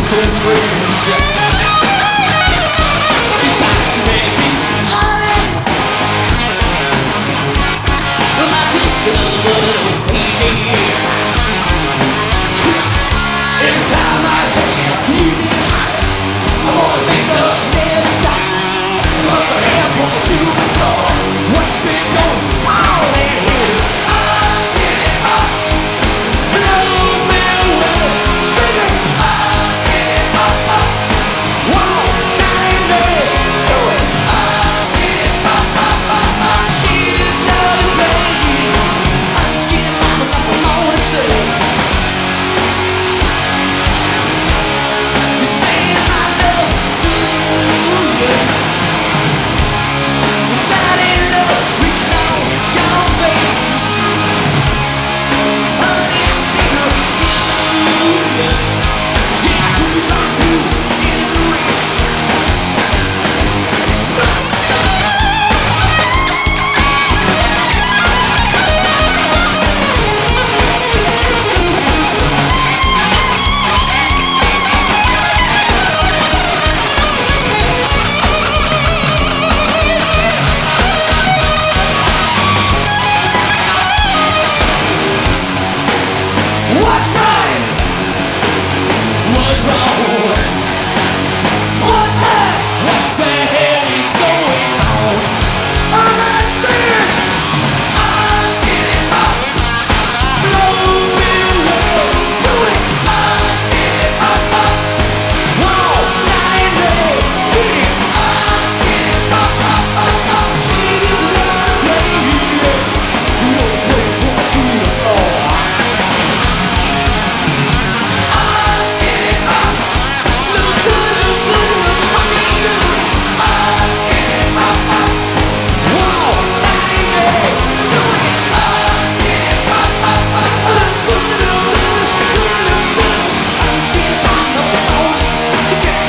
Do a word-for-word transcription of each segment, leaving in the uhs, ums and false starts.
so strange. She's got too many pieces, honey. Am I just another one of those baby? Every time I touch you, you get hot. I wanna make love, never stop. From the airport to the floor. What's been going on in here? I'm sitting up. Blues me away. Sugar. I'm sitting up. Whoa, night and day. Do it. I'm sitting up. She just love to play. I'm skinny mama, nothing more to say. You say I love you, yeah. That ain't love written on your face. Honey, I see you, yeah. Yeah, who's like you in the race? What's right? What's wrong? What's that? What the hell is going on? I'm not singing. I'm sitting up. Blows me away. Do it. I'm sitting up. Whoa, night and day. Hit it. I'm sitting up. She just love to play. You know the play from to the floor. I'm sitting up. Look good, look good, look fucking good. I'm sitting up. Whoa, night and day. Do it. I'm sitting up. Look good, look good, look good, look good. I'm sitting up. No bonus. Again.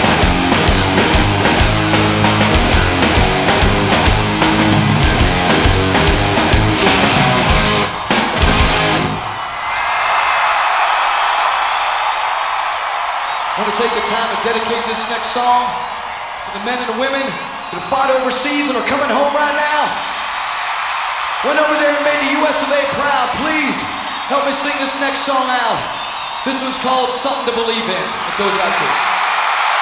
I want to take the time to dedicate this next song to the men and the women that fought overseas and are coming home right now. Went over there and made the U S of A proud. Please help me sing this next song out. This one's called Something to Believe In. It goes like this.